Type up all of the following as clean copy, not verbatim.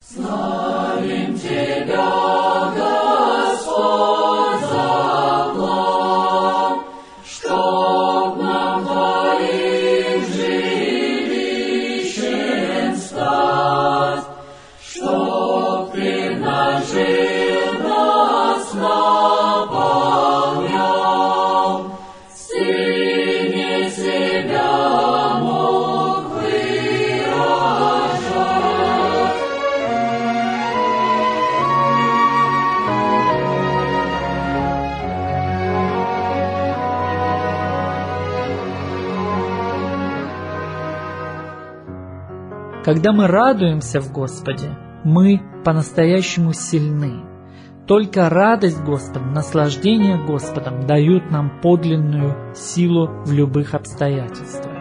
Славим Тебя, Господь, за план, чтоб нам Твоим жилищем стать, чтоб Ты нажил нас наполнял, сильнее себя мог выражать. Когда мы радуемся в Господе, мы по-настоящему сильны. Только радость Господа, наслаждение Господом дают нам подлинную силу в любых обстоятельствах.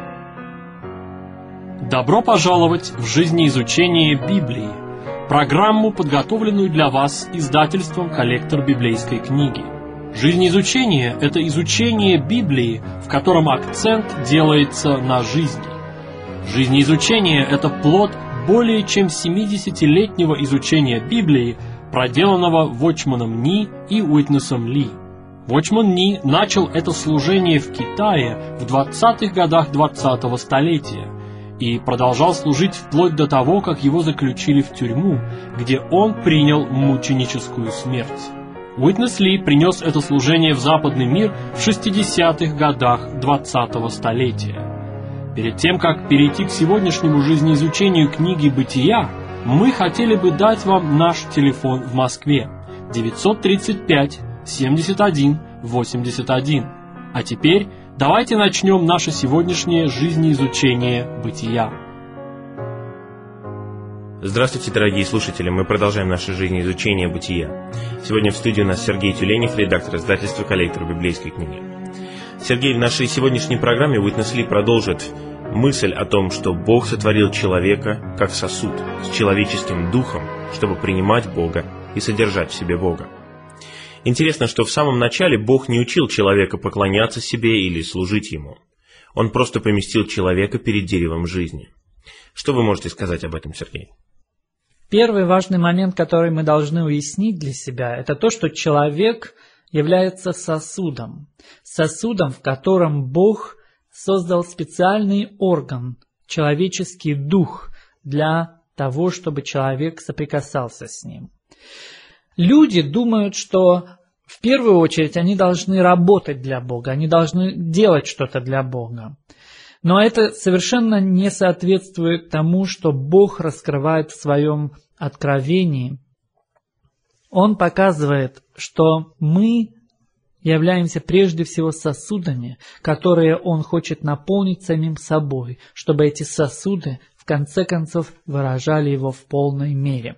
Добро пожаловать в жизнеизучение Библии, программу, подготовленную для вас издательством «Коллектор библейской книги». Жизнеизучение – это изучение Библии, в котором акцент делается на жизни. Жизнеизучение – это плод более чем 70-летнего изучения Библии, проделанного Watchman Nee и Уитнесом Ли. Watchman Nee начал это служение в Китае в 20-х годах 20-го столетия и продолжал служить вплоть до того, как его заключили в тюрьму, где он принял мученическую смерть. Уитнес Ли принес это служение в западный мир в 60-х годах 20-го столетия. Перед тем, как перейти к сегодняшнему жизнеизучению книги «Бытия», мы хотели бы дать вам наш телефон в Москве 935 71 81. А теперь давайте начнем наше сегодняшнее жизнеизучение «Бытия». Здравствуйте, дорогие слушатели, мы продолжаем наше жизнеизучение «Бытия». Сегодня в студии у нас Сергей Тюленев, редактор издательства «Коллектор библейской книги». Сергей, в нашей сегодняшней программе Уитнес Ли продолжит мысль о том, что Бог сотворил человека как сосуд с человеческим духом, чтобы принимать Бога и содержать в себе Бога. Интересно, что в самом начале Бог не учил человека поклоняться себе или служить Ему. Он просто поместил человека перед деревом жизни. Что вы можете сказать об этом, Сергей? Первый важный момент, который мы должны уяснить для себя, это то, что человек является сосудом, в котором Бог создал специальный орган, человеческий дух, для того, чтобы человек соприкасался с ним. Люди думают, что в первую очередь они должны работать для Бога, они должны делать что-то для Бога. Но это совершенно не соответствует тому, что Бог раскрывает в своем откровении. Он показывает, что мы являемся прежде всего сосудами, которые Он хочет наполнить самим собой, чтобы эти сосуды в конце концов выражали Его в полной мере.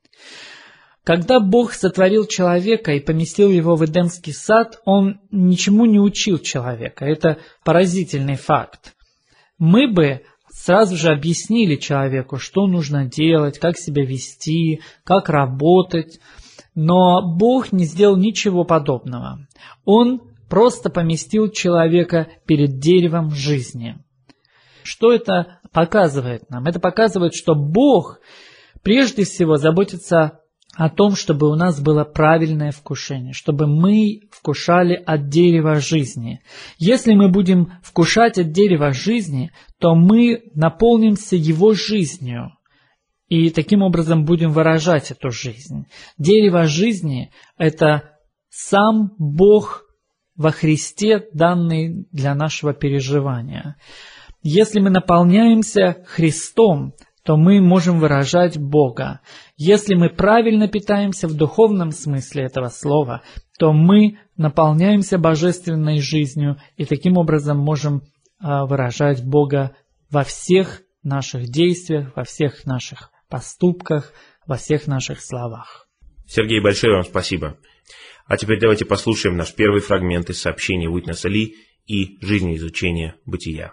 Когда Бог сотворил человека и поместил его в Эдемский сад, Он ничему не учил человека. Это поразительный факт. Мы бы сразу же объяснили человеку, что нужно делать, как себя вести, как работать. Но Бог не сделал ничего подобного. Он просто поместил человека перед деревом жизни. Что это показывает нам? Это показывает, что Бог прежде всего заботится о том, чтобы у нас было правильное вкушение, чтобы мы вкушали от дерева жизни. Если мы будем вкушать от дерева жизни, то мы наполнимся его жизнью. И таким образом будем выражать эту жизнь. Дерево жизни – это сам Бог во Христе, данный для нашего переживания. Если мы наполняемся Христом, то мы можем выражать Бога. Если мы правильно питаемся в духовном смысле этого слова, то мы наполняемся божественной жизнью и таким образом можем выражать Бога во всех наших действиях, во всех наших поступках, во всех наших словах. Сергей, большое вам спасибо. А теперь давайте послушаем наш первый фрагмент из сообщения Уитнеса Ли и жизнеизучения бытия.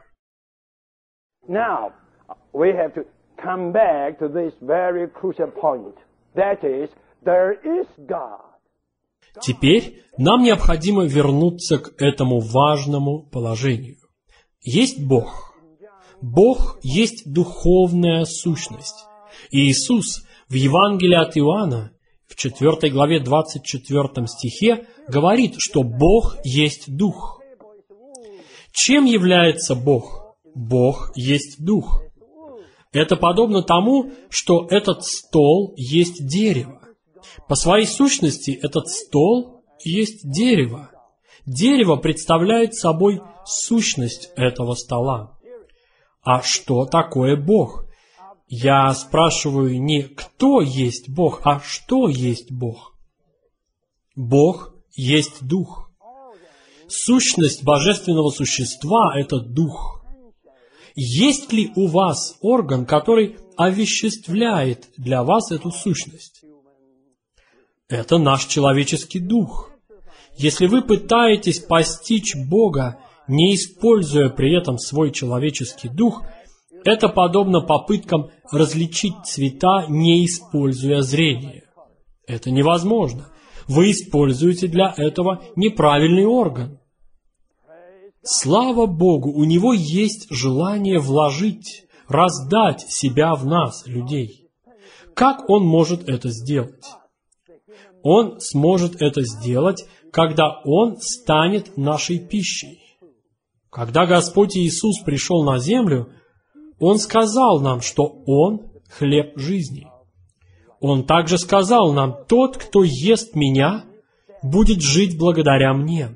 Now, we have to come back to this very crucial point. That is, there is God. Теперь нам необходимо вернуться к этому важному положению. Есть Бог. Бог есть духовная сущность. И Иисус в Евангелии от Иоанна, в 4 главе 24 стихе, говорит, что Бог есть Дух. Чем является Бог? Бог есть Дух. Это подобно тому, что этот стол есть дерево. По своей сущности, этот стол есть дерево. Дерево представляет собой сущность этого стола. А что такое Бог? Я спрашиваю не кто есть Бог, а что есть Бог. Бог есть Дух. Сущность божественного существа – это Дух. Есть ли у вас орган, который овеществляет для вас эту сущность? Это наш человеческий дух. Если вы пытаетесь постичь Бога, не используя при этом свой человеческий дух, это подобно попыткам различить цвета, не используя зрение. Это невозможно. Вы используете для этого неправильный орган. Слава Богу, у Него есть желание вложить, раздать себя в нас, людей. Как Он может это сделать? Он сможет это сделать, когда Он станет нашей пищей. Когда Господь Иисус пришел на землю, Он сказал нам, что Он – хлеб жизни. Он также сказал нам: «Тот, кто ест Меня, будет жить благодаря Мне».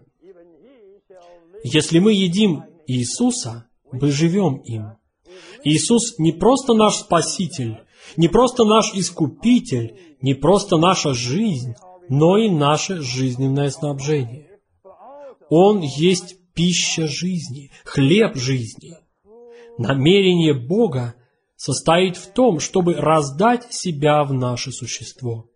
Если мы едим Иисуса, мы живем им. Иисус не просто наш Спаситель, не просто наш Искупитель, не просто наша жизнь, но и наше жизненное снабжение. Он есть пища жизни, хлеб жизни. Намерение Бога состоит в том, чтобы раздать себя в наше существо.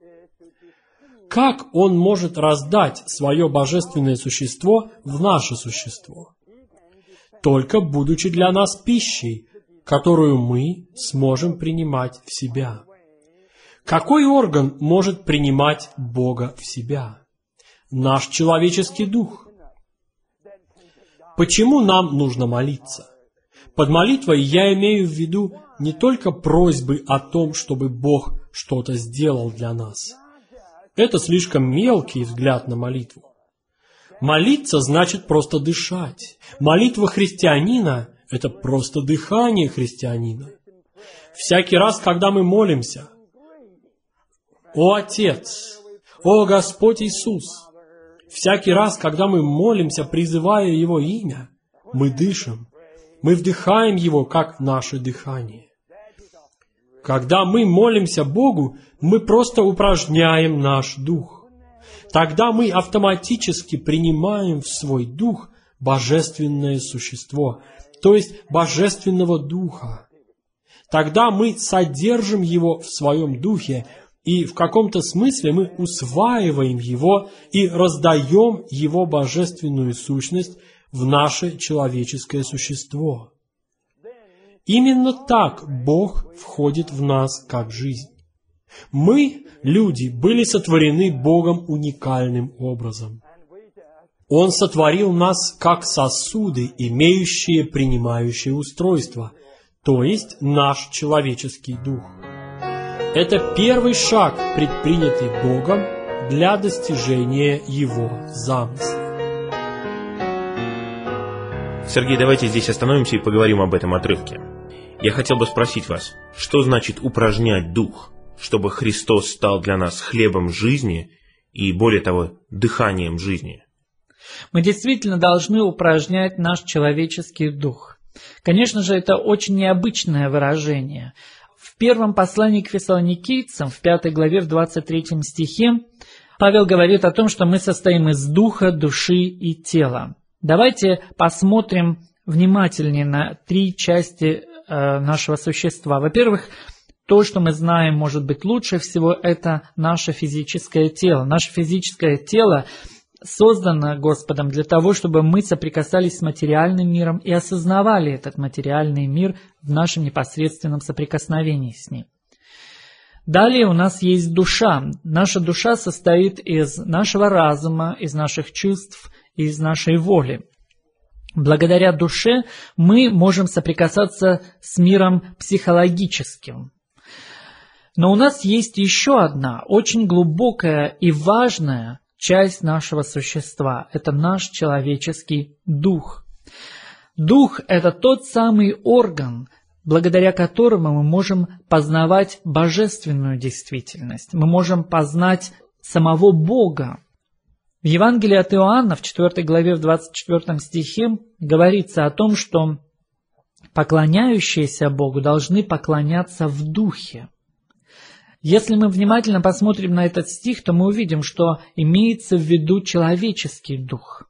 Как Он может раздать свое божественное существо в наше существо? Только будучи для нас пищей, которую мы сможем принимать в себя. Какой орган может принимать Бога в себя? Наш человеческий дух. Почему нам нужно молиться? Под молитвой я имею в виду не только просьбы о том, чтобы Бог что-то сделал для нас. Это слишком мелкий взгляд на молитву. Молиться значит просто дышать. Молитва христианина – это просто дыхание христианина. Всякий раз, когда мы молимся: «О Отец! О Господь Иисус!» Всякий раз, когда мы молимся, призывая Его имя, мы дышим. Мы вдыхаем Его, как наше дыхание. Когда мы молимся Богу, мы просто упражняем наш дух. Тогда мы автоматически принимаем в свой дух божественное существо, то есть божественного духа. Тогда мы содержим его в своем духе, и в каком-то смысле мы усваиваем его и раздаем его божественную сущность в наше человеческое существо. Именно так Бог входит в нас как жизнь. Мы, люди, были сотворены Богом уникальным образом. Он сотворил нас как сосуды, имеющие принимающее устройство, то есть наш человеческий дух. Это первый шаг, предпринятый Богом для достижения Его замысла. Сергей, давайте здесь остановимся и поговорим об этом отрывке. Я хотел бы спросить вас, что значит упражнять дух, чтобы Христос стал для нас хлебом жизни и, более того, дыханием жизни? Мы действительно должны упражнять наш человеческий дух. Конечно же, это очень необычное выражение. В первом послании к фессалоникийцам, в 5 главе, в 23 стихе, Павел говорит о том, что мы состоим из духа, души и тела. Давайте посмотрим внимательнее на 3 части нашего существа. Во-первых, то, что мы знаем, может быть, лучше всего, это наше физическое тело. Наше физическое тело создано Господом для того, чтобы мы соприкасались с материальным миром и осознавали этот материальный мир в нашем непосредственном соприкосновении с ним. Далее у нас есть душа. Наша душа состоит из нашего разума, из наших чувств, из нашей воли. Благодаря душе мы можем соприкасаться с миром психологическим. Но у нас есть еще одна очень глубокая и важная часть нашего существа. Это наш человеческий дух. Дух – это тот самый орган, благодаря которому мы можем познавать божественную действительность. Мы можем познать самого Бога. В Евангелии от Иоанна, в 4 главе, в 24 стихе, говорится о том, что поклоняющиеся Богу должны поклоняться в духе. Если мы внимательно посмотрим на этот стих, то мы увидим, что имеется в виду человеческий дух.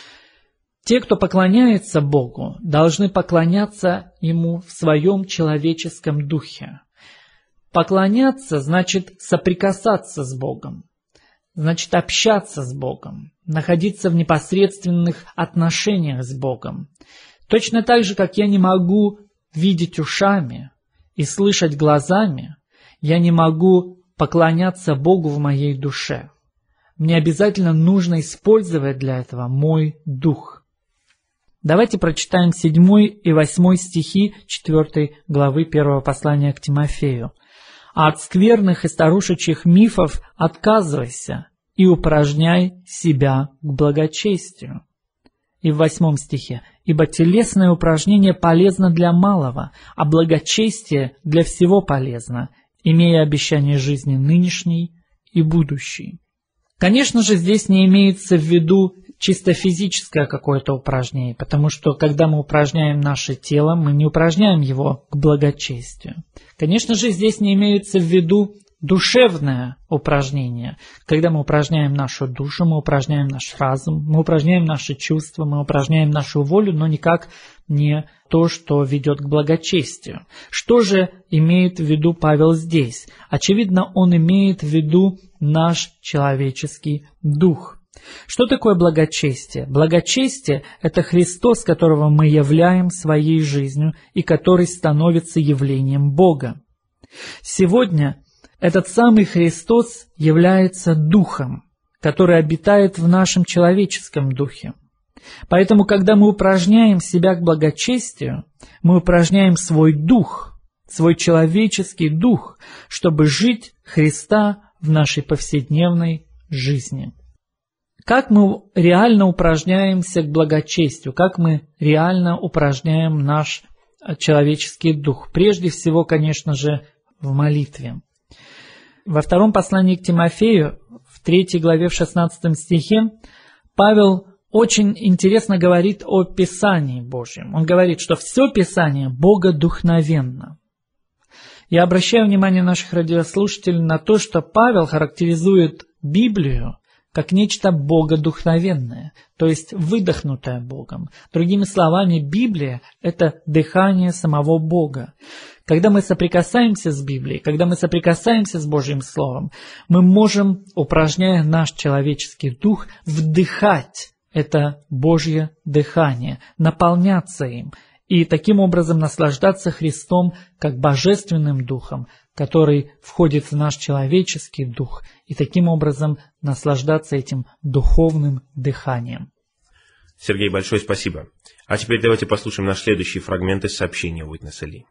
Те, кто поклоняется Богу, должны поклоняться Ему в своем человеческом духе. Поклоняться значит соприкасаться с Богом, значит общаться с Богом, находиться в непосредственных отношениях с Богом. Точно так же, как я не могу видеть ушами и слышать глазами, я не могу поклоняться Богу в моей душе. Мне обязательно нужно использовать для этого мой дух. Давайте прочитаем 7 и 8 стихи 4 главы 1 послания к Тимофею. «А от скверных и старушечьих мифов отказывайся и упражняй себя к благочестию». И в 8 стихе: «Ибо телесное упражнение полезно для малого, а благочестие для всего полезно, имея обещание жизни нынешней и будущей». Конечно же, здесь не имеется в виду чисто физическое какое-то упражнение, потому что, когда мы упражняем наше тело, мы не упражняем его к благочестию. Конечно же, здесь не имеется в виду душевное упражнение. Когда мы упражняем нашу душу, мы упражняем наш разум, мы упражняем наши чувства, мы упражняем нашу волю, но никак не то, что ведет к благочестию. Что же имеет в виду Павел здесь? Очевидно, он имеет в виду наш человеческий дух. Что такое благочестие? Благочестие – это Христос, которого мы являем своей жизнью и который становится явлением Бога. Сегодня этот самый Христос является Духом, который обитает в нашем человеческом духе. Поэтому, когда мы упражняем себя к благочестию, мы упражняем свой дух, свой человеческий дух, чтобы жить Христа в нашей повседневной жизни. Как мы реально упражняемся к благочестию? Как мы реально упражняем наш человеческий дух? Прежде всего, конечно же, в молитве. Во втором послании к Тимофею, в 3 главе, в 16 стихе, Павел очень интересно говорит о Писании Божьем. Он говорит, что все Писание богодухновенно. Я обращаю внимание наших радиослушателей на то, что Павел характеризует Библию как нечто богодухновенное, то есть выдохнутое Богом. Другими словами, Библия – это дыхание самого Бога. Когда мы соприкасаемся с Библией, когда мы соприкасаемся с Божьим Словом, мы можем, упражняя наш человеческий дух, вдыхать это Божье дыхание, наполняться им и таким образом наслаждаться Христом как Божественным Духом, который входит в наш человеческий дух, и таким образом наслаждаться этим духовным дыханием. Сергей, большое спасибо. А теперь давайте послушаем наш следующий фрагмент из сообщения Уитнеса Ли.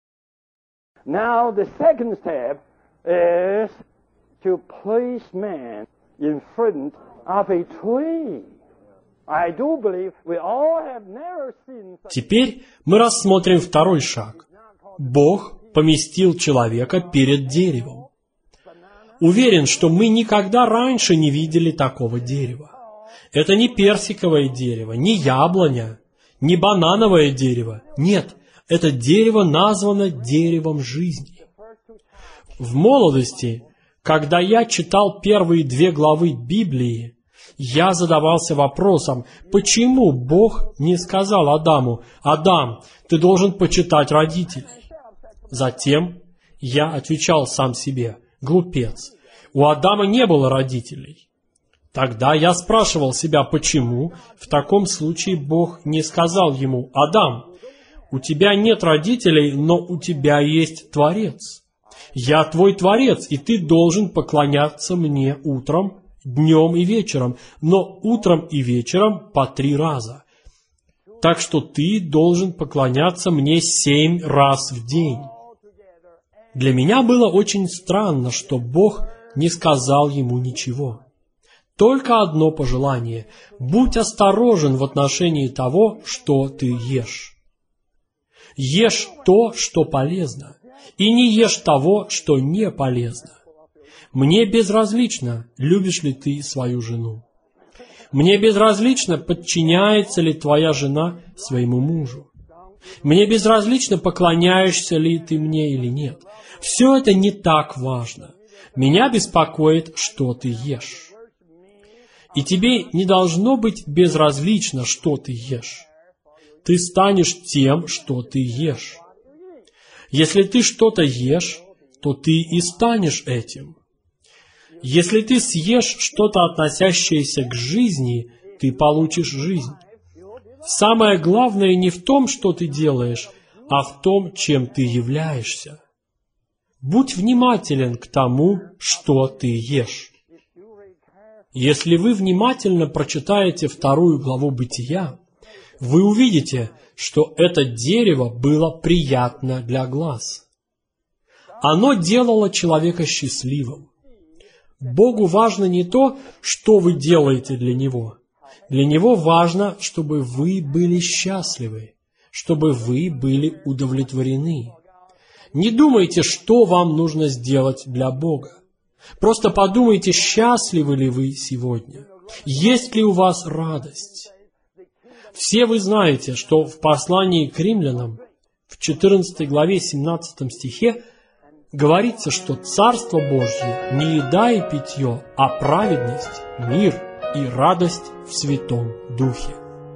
Now the second step is to place man in front of a tree. I do believe we all have never seen. Теперь мы рассмотрим второй шаг. Бог поместил человека перед деревом. Уверен, что мы никогда раньше не видели такого дерева. Это не персиковое дерево, не яблоня, не банановое дерево. Нет, это дерево названо деревом жизни. В молодости, когда я читал первые 2 главы Библии, я задавался вопросом, почему Бог не сказал Адаму: «Адам, ты должен почитать родителей». Затем я отвечал сам себе: глупец, у Адама не было родителей. Тогда я спрашивал себя, почему в таком случае Бог не сказал ему: «Адам, у тебя нет родителей, но у тебя есть Творец. Я твой Творец, и ты должен поклоняться мне утром, днем и вечером, но утром и вечером по 3 раза. Так что ты должен поклоняться мне 7 раз в день». Для меня было очень странно, что Бог не сказал ему ничего. Только одно пожелание – будь осторожен в отношении того, что ты ешь. Ешь то, что полезно, и не ешь того, что не полезно. Мне безразлично, любишь ли ты свою жену. Мне безразлично, подчиняется ли твоя жена своему мужу. Мне безразлично, поклоняешься ли ты мне или нет. Все это не так важно. Меня беспокоит, что ты ешь. И тебе не должно быть безразлично, что ты ешь. Ты станешь тем, что ты ешь. Если ты что-то ешь, то ты и станешь этим. Если ты съешь что-то, относящееся к жизни, ты получишь жизнь. Самое главное не в том, что ты делаешь, а в том, чем ты являешься. Будь внимателен к тому, что ты ешь. Если вы внимательно прочитаете 2 главу Бытия, вы увидите, что это дерево было приятно для глаз. Оно делало человека счастливым. Богу важно не то, что вы делаете для Него. Для Него важно, чтобы вы были счастливы, чтобы вы были удовлетворены. Не думайте, что вам нужно сделать для Бога. Просто подумайте, счастливы ли вы сегодня, есть ли у вас радость. Все вы знаете, что в послании к римлянам, в 14 главе 17 стихе, говорится, что Царство Божье не еда и питье, а праведность, мир и радость в Святом Духе.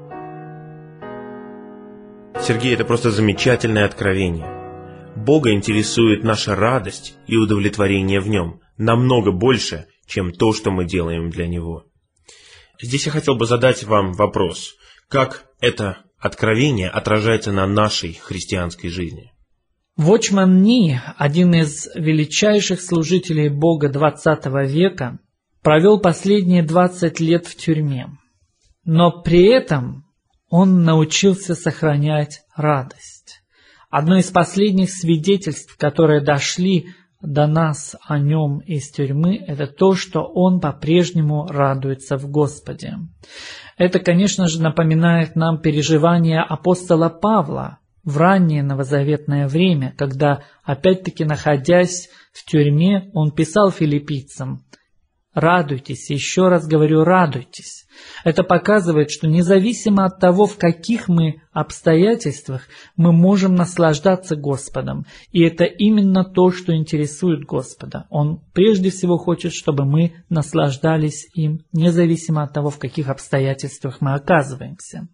Сергей, это просто замечательное откровение. Бога интересует наша радость и удовлетворение в Нем намного больше, чем то, что мы делаем для Него. Здесь я хотел бы задать вам вопрос. Как это откровение отражается на нашей христианской жизни? Watchman Nee, один из величайших служителей Бога XX века, провел последние 20 лет в тюрьме. Но при этом он научился сохранять радость. Одно из последних свидетельств, которые дошли до нас о нем из тюрьмы, это то, что он по-прежнему радуется в Господе. Это, конечно же, напоминает нам переживания апостола Павла в раннее новозаветное время, когда, опять-таки находясь в тюрьме, он писал филиппийцам: «Радуйтесь, еще раз говорю, радуйтесь». Это показывает, что независимо от того, в каких мы обстоятельствах, мы можем наслаждаться Господом. И это именно то, что интересует Господа. Он прежде всего хочет, чтобы мы наслаждались им, независимо от того, в каких обстоятельствах мы оказываемся.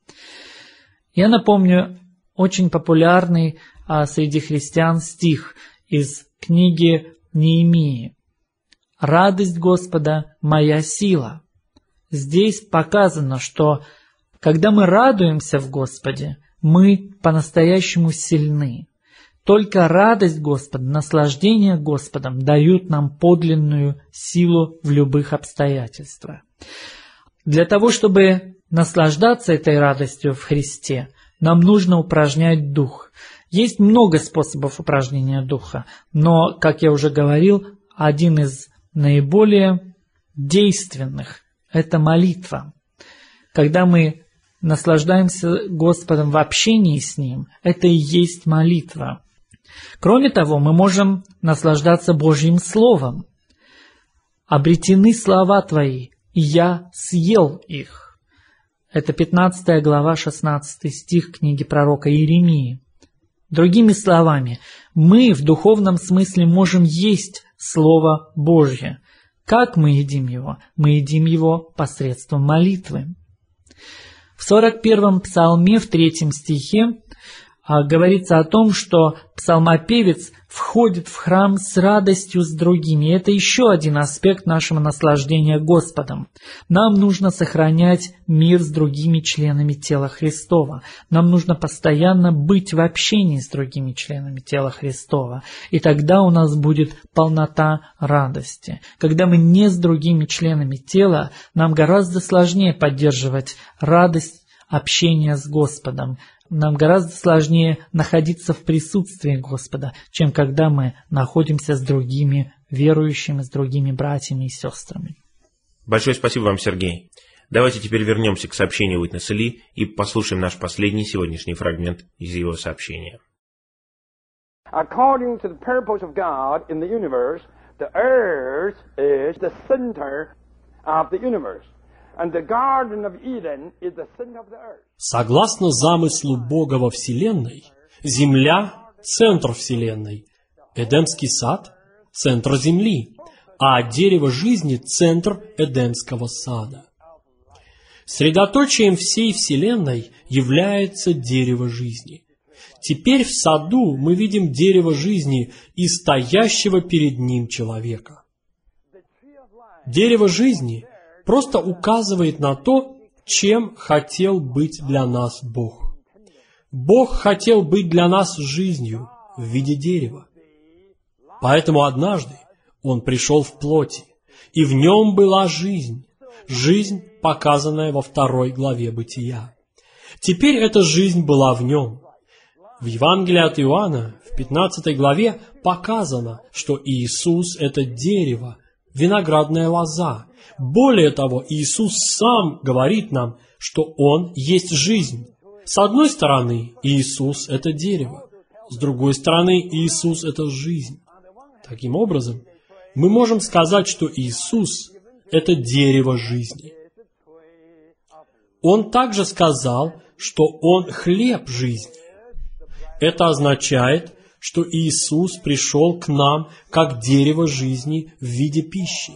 Я напомню очень популярный среди христиан стих из книги Неемии. «Радость Господа – моя сила». Здесь показано, что когда мы радуемся в Господе, мы по-настоящему сильны. Только радость Господа, наслаждение Господом дают нам подлинную силу в любых обстоятельствах. Для того, чтобы наслаждаться этой радостью в Христе, нам нужно упражнять дух. Есть много способов упражнения духа, но, как я уже говорил, один из наиболее действенных – это молитва. Когда мы наслаждаемся Господом в общении с Ним, это и есть молитва. Кроме того, мы можем наслаждаться Божьим Словом. «Обретены слова Твои, и я съел их». Это 15 глава, 16 стих книги пророка Иеремии. Другими словами, мы в духовном смысле можем есть Слово Божье. Как мы едим его? Мы едим его посредством молитвы. В 41-м псалме, в 3 стихе, говорится о том, что псалмопевец входит в храм с радостью с другими. И это еще один аспект нашего наслаждения Господом. Нам нужно сохранять мир с другими членами тела Христова. Нам нужно постоянно быть в общении с другими членами тела Христова. И тогда у нас будет полнота радости. Когда мы не с другими членами тела, нам гораздо сложнее поддерживать радость общения с Господом. нам гораздо сложнее находиться в присутствии Господа, чем когда мы находимся с другими верующими, с другими братьями и сестрами. Большое спасибо вам, Сергей. Давайте теперь вернемся к сообщению Уитнеса Ли и послушаем наш последний сегодняшний фрагмент из его сообщения. According to the purpose of God in the universe, the earth is the center of the universe. And the Garden of Eden is the center of the earth. Согласно замыслу Бога во Вселенной, Земля – центр Вселенной, Эдемский сад – центр Земли, а дерево жизни – центр Эдемского сада. Средоточием всей Вселенной является дерево жизни. Теперь в саду мы видим дерево жизни и стоящего перед ним человека. Дерево жизни просто указывает на то, чем хотел быть для нас Бог. Бог хотел быть для нас жизнью в виде дерева. Поэтому однажды Он пришел в плоти, и в Нем была жизнь, жизнь, показанная во 2 главе Бытия. Теперь эта жизнь была в Нем. В Евангелии от Иоанна, в 15 главе, показано, что Иисус – это дерево, виноградная лоза. Более того, Иисус сам говорит нам, что Он есть жизнь. С одной стороны, Иисус – это дерево. С другой стороны, Иисус – это жизнь. Таким образом, мы можем сказать, что Иисус – это дерево жизни. Он также сказал, что Он хлеб жизни. Это означает, что Иисус пришел к нам как дерево жизни в виде пищи.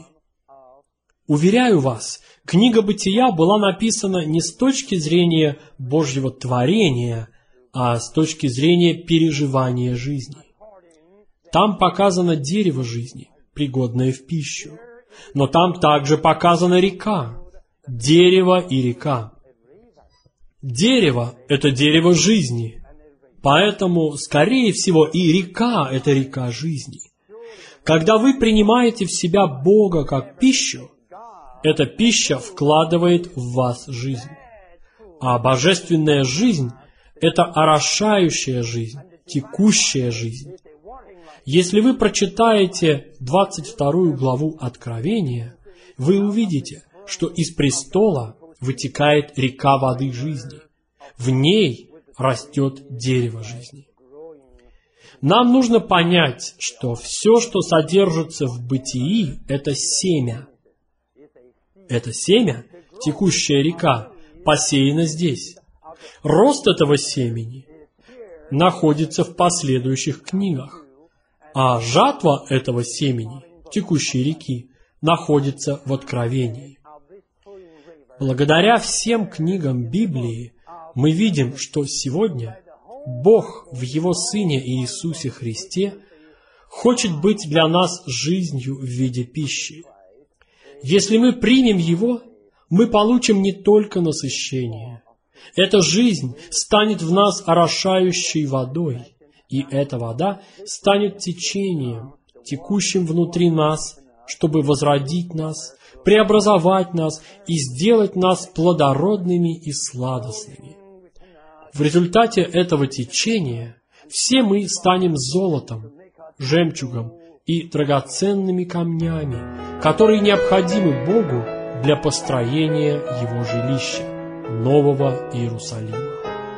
Уверяю вас, книга Бытия была написана не с точки зрения Божьего творения, а с точки зрения переживания жизни. Там показано дерево жизни, пригодное в пищу. Но там также показана река, дерево и река. Дерево – это дерево жизни, поэтому, скорее всего, и река – это река жизни. Когда вы принимаете в себя Бога как пищу, эта пища вкладывает в вас жизнь. А божественная жизнь – это орошающая жизнь, текущая жизнь. Если вы прочитаете 22 главу Откровения, вы увидите, что из престола вытекает река воды жизни. В ней растет дерево жизни. Нам нужно понять, что все, что содержится в бытии, это семя. Это семя, текущая река, посеяно здесь. Рост этого семени находится в последующих книгах, а жатва этого семени, текущей реки, находится в Откровении. Благодаря всем книгам Библии мы видим, что сегодня Бог в Его Сыне Иисусе Христе хочет быть для нас жизнью в виде пищи. Если мы примем Его, мы получим не только насыщение. Эта жизнь станет в нас орошающей водой, и эта вода станет течением, текущим внутри нас, чтобы возродить нас, преобразовать нас и сделать нас плодородными и сладостными. В результате этого течения все мы станем золотом, жемчугом и драгоценными камнями, которые необходимы Богу для построения Его жилища, Нового Иерусалима.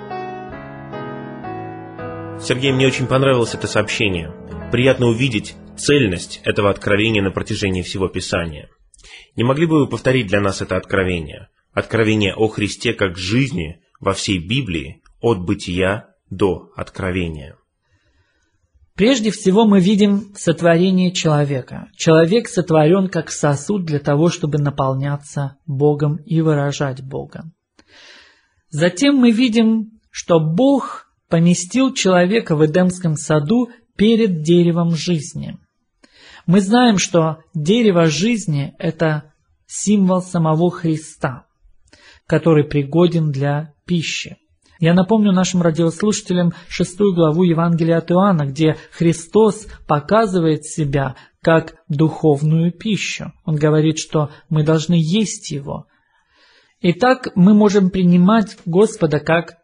Сергей, мне очень понравилось это сообщение. Приятно увидеть цельность этого откровения на протяжении всего Писания. Не могли бы вы повторить для нас это откровение? Откровение о Христе как жизни во всей Библии, от Бытия до Откровения. Прежде всего мы видим сотворение человека. Человек сотворен как сосуд для того, чтобы наполняться Богом и выражать Бога. Затем мы видим, что Бог поместил человека в Эдемском саду перед деревом жизни. Мы знаем, что дерево жизни – это символ самого Христа, который пригоден для пищи. Я напомню нашим радиослушателям 6 главу Евангелия от Иоанна, где Христос показывает себя как духовную пищу. Он говорит, что мы должны есть Его. Итак, мы можем принимать Господа как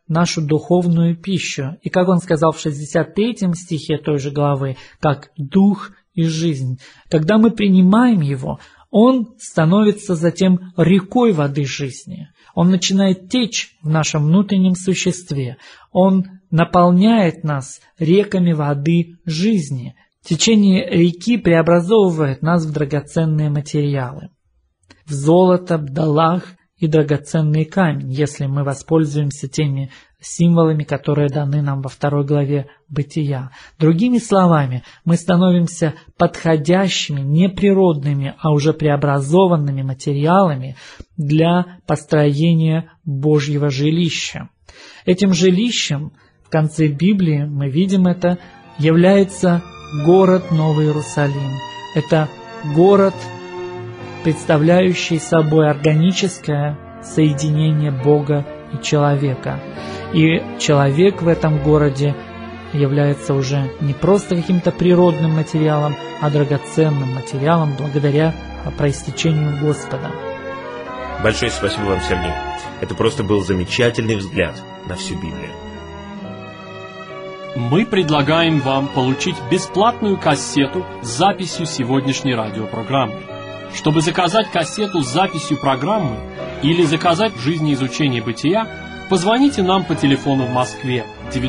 нашу духовную пищу. И как он сказал в 63 стихе той же главы, как дух и жизнь. Когда мы принимаем его, он становится затем рекой воды жизни. Он начинает течь в нашем внутреннем существе. Он наполняет нас реками воды жизни. Течение реки преобразовывает нас в драгоценные материалы. В золото, бдалах и драгоценный камень, если мы воспользуемся теми символами, которые даны нам во 2 главе Бытия. Другими словами, мы становимся подходящими, не природными, а уже преобразованными материалами для построения Божьего жилища. Этим жилищем в конце Библии, мы видим это, является город Новый Иерусалим. Это город, представляющий собой органическое соединение Бога и человека. И человек в этом городе является уже не просто каким-то природным материалом, а драгоценным материалом благодаря проистечению Господа. Большое спасибо вам, Сергей. Это просто был замечательный взгляд на всю Библию. Мы предлагаем вам получить бесплатную кассету с записью сегодняшней радиопрограммы. Чтобы заказать кассету с записью программы или заказать «Жизнеизучение бытия», позвоните нам по телефону в Москве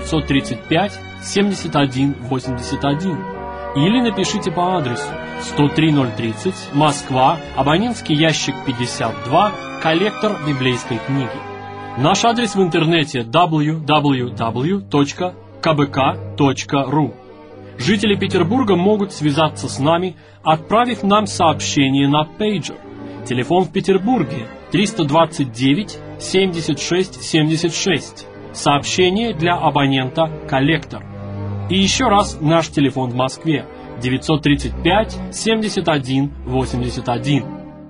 935-71-81 или напишите по адресу 103030, Москва, абонентский ящик 52, коллектор библейской книги. Наш адрес в интернете www.kbk.ru. Жители Петербурга могут связаться с нами, отправив нам сообщение на пейджер. Телефон в Петербурге 329 76 76. Сообщение для абонента «Коллектор». И еще раз наш телефон в Москве 935 71 81.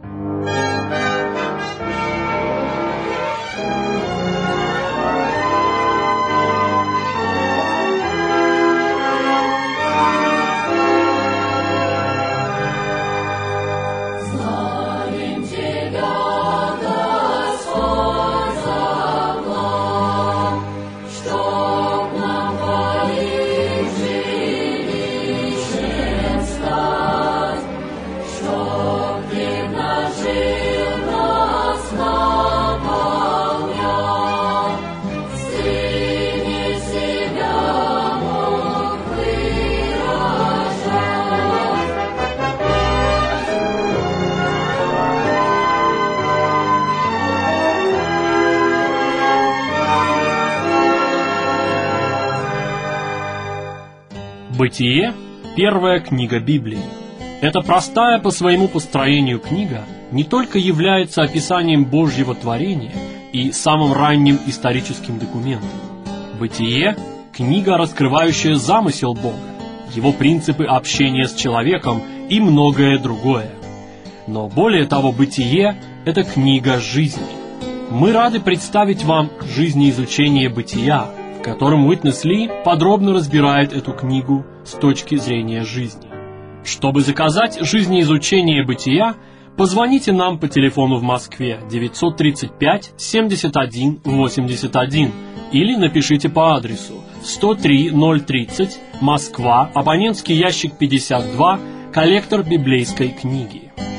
Бытие – первая книга Библии. Эта простая по своему построению книга не только является описанием Божьего творения и самым ранним историческим документом. Бытие – книга, раскрывающая замысел Бога, его принципы общения с человеком и многое другое. Но более того, Бытие – это книга жизни. Мы рады представить вам жизнеизучение Бытия, в котором Уитнес Ли подробно разбирает эту книгу с точки зрения жизни. Чтобы заказать жизнеизучение Бытия, позвоните нам по телефону в Москве 935 71 81 или напишите по адресу 103030, Москва, абонентский ящик 52, коллектор библейской книги.